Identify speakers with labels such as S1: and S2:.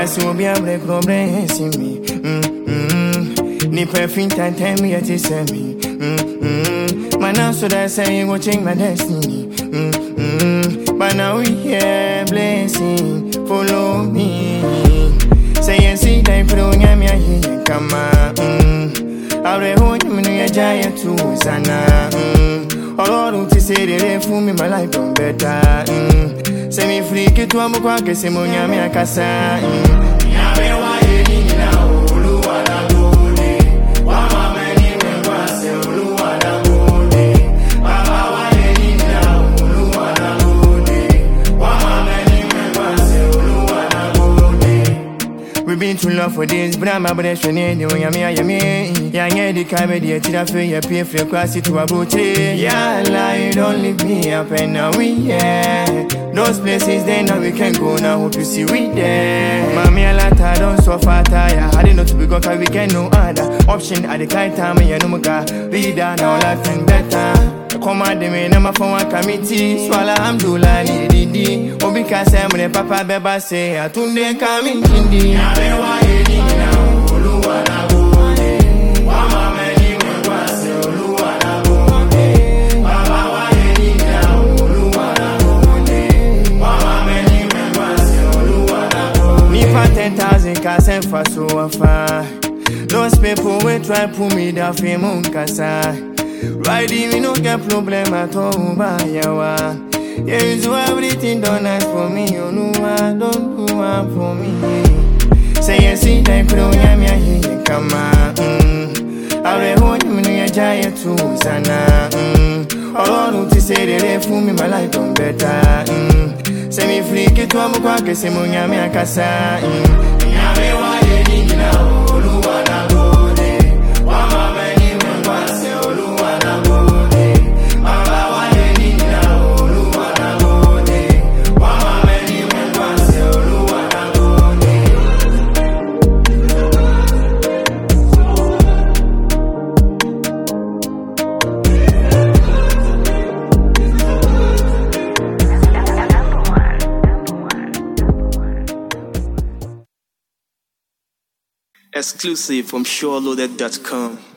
S1: Yes, you will be able to comprehend me. Ni perfect time, tell me what you say me. Man, I'm so that say you will change my destiny. But now we here, blessing, follow me. Say and see, they put on your here, come on. I'll be holding me a giant too, Sana. All to say they fool me, my life don't better. Say me free, get to a book, get some money, I'm a casa. We've been too long for this, but I'm a blessing anyway. I'm here, yeah, the comedy, till I feel you pay for your class to a booty. Yeah, lie, don't leave me up, and now we, yeah. Those places, then now we can go now, hope you see we there. Mommy, I like I don't so far tired. I didn't know to be gone, cause we can no other option at the kind time, and you know, my God, be down, now life and better. Come on, the man, I'm a phone committee. Swallow, I'm doing it. Oh, because I'm the papa, baby, say, I told them coming in the Me 10,000 cars and for so far. Those people will try pull me down for Munkasa. Riding, we don't get problem at all, by yawa. Yeah, you do everything done nice for me, you know I don't do one for me. Say you see, they put on your here, come on. I'll hold you in a giant too, Sana. All to say they fool me, my life don't better. Say me free, get to a book, get some money, I'm a casa.
S2: Exclusive from SureLoaded.com.